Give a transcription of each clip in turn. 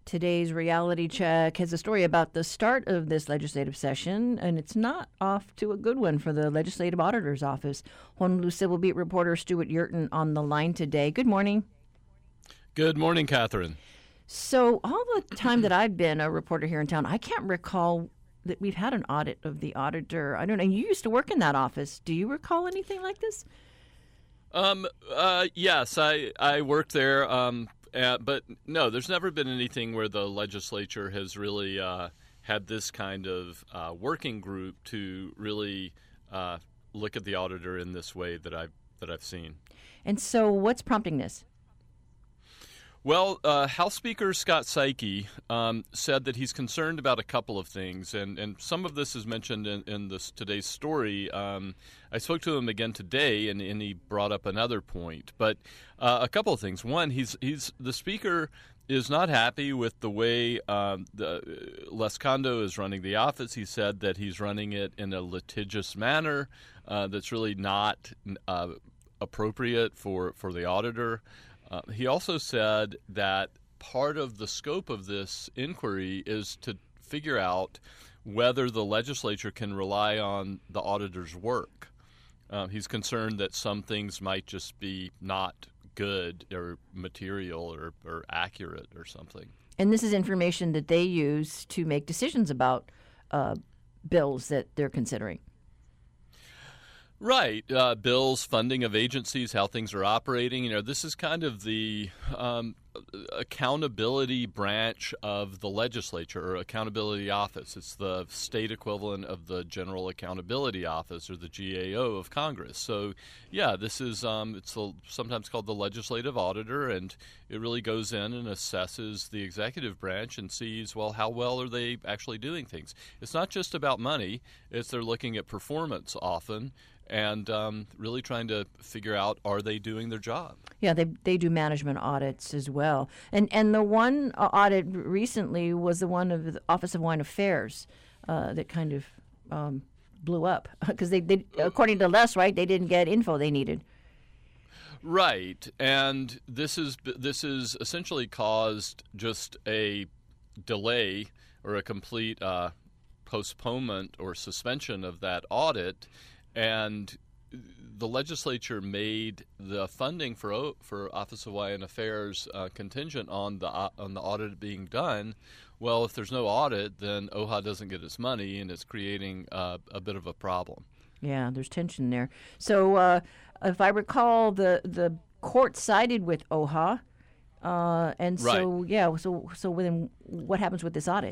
Today's reality check has a story about the start of this legislative session, and it's not off to a good one for the Legislative Auditor's Office. Honolulu Civil Beat reporter Stuart Yurton on the line today. Good morning. Good morning, Catherine. So all the time that I've been a reporter here in town, I can't recall that we've had an audit of the auditor. I don't know. You used to work in that office. Do you recall anything like this? Yes, I worked there. But no, there's never been anything where the legislature has really had this kind of working group to really look at the auditor in this way that I've seen. And so, what's prompting this? Well, House Speaker Scott Saiki said that he's concerned about a couple of things, and some of this is mentioned in this today's story. I spoke to him again today, and he brought up another point. But a couple of things. One, the Speaker is not happy with the way Les Condo is running the office. He said that he's running it in a litigious manner that's really not appropriate for the auditor. He also said that part of the scope of this inquiry is to figure out whether the legislature can rely on the auditor's work. He's concerned that some things might just be not good or material or accurate or something. And this is information that they use to make decisions about bills that they're considering. Right. Bills, funding of agencies, how things are operating. This is kind of the accountability branch of the legislature or accountability office. It's the state equivalent of the General Accountability Office or the GAO of Congress. So, yeah, this is it's sometimes called the legislative auditor, and it really goes in and assesses the executive branch and sees, well, how well are they actually doing things. It's not just about money. They're looking at performance often, and really trying to figure out, are they doing their job? Yeah, they do management audits as well. And the one audit recently was the one of the Office of Wine Affairs that kind of blew up because they according to Les, right, they didn't get info they needed. Right, and this is essentially caused just a delay or a complete postponement or suspension of that audit. And the legislature made the funding for Office of Hawaiian Affairs contingent on the audit being done. Well, if there's no audit, then OHA doesn't get its money, and it's creating a bit of a problem. Yeah, there's tension there. So if I recall, the court sided with OHA, and so right. Yeah, so then what happens with this audit?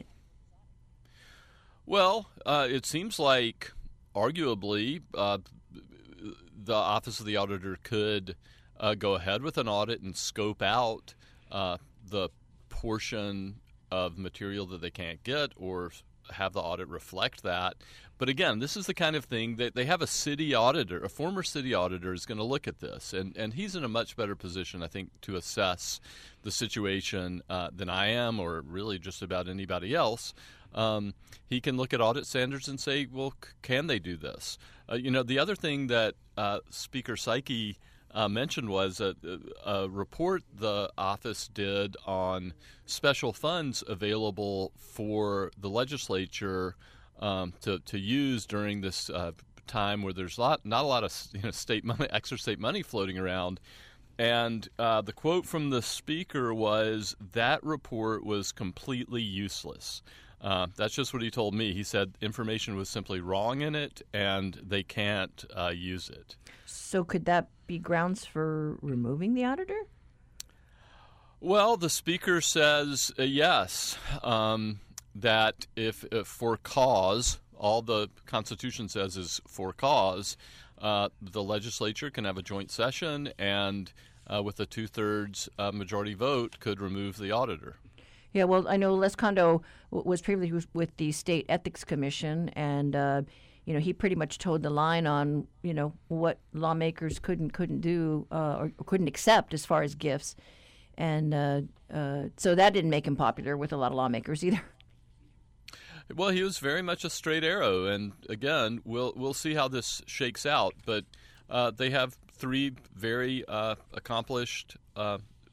Well, it seems like arguably, the Office of the Auditor could go ahead with an audit and scope out the portion of material that they can't get or have the audit reflect that. But again, this is the kind of thing that they have a city auditor, a former city auditor is going to look at this. And he's in a much better position, I think, to assess the situation than I am or really just about anybody else. He can look at audit standards and say, well, can they do this? The other thing that Speaker Saiki mentioned was a report the office did on special funds available for the legislature to use during this time where there's not a lot of state money, extra state money floating around. And the quote from the speaker was, that report was completely useless. That's just what he told me. He said information was simply wrong in it, and they can't use it. So could that be grounds for removing the auditor? Well, the speaker says yes, that if for cause, all the Constitution says is for cause, the legislature can have a joint session and with a two-thirds majority vote could remove the auditor. Yeah, well, I know Les Condo was previously with the State Ethics Commission, and he pretty much towed the line on what lawmakers couldn't do or couldn't accept as far as gifts, and so that didn't make him popular with a lot of lawmakers either. Well, he was very much a straight arrow, and again, we'll see how this shakes out. But they have three very accomplished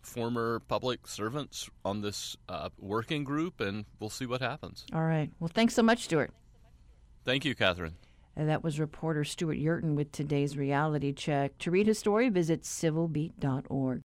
former public servants on this working group, and we'll see what happens. All right. Well, thanks so much, Stuart. Thank you, Catherine. And that was reporter Stuart Yurton with today's Reality Check. To read his story, visit civilbeat.org.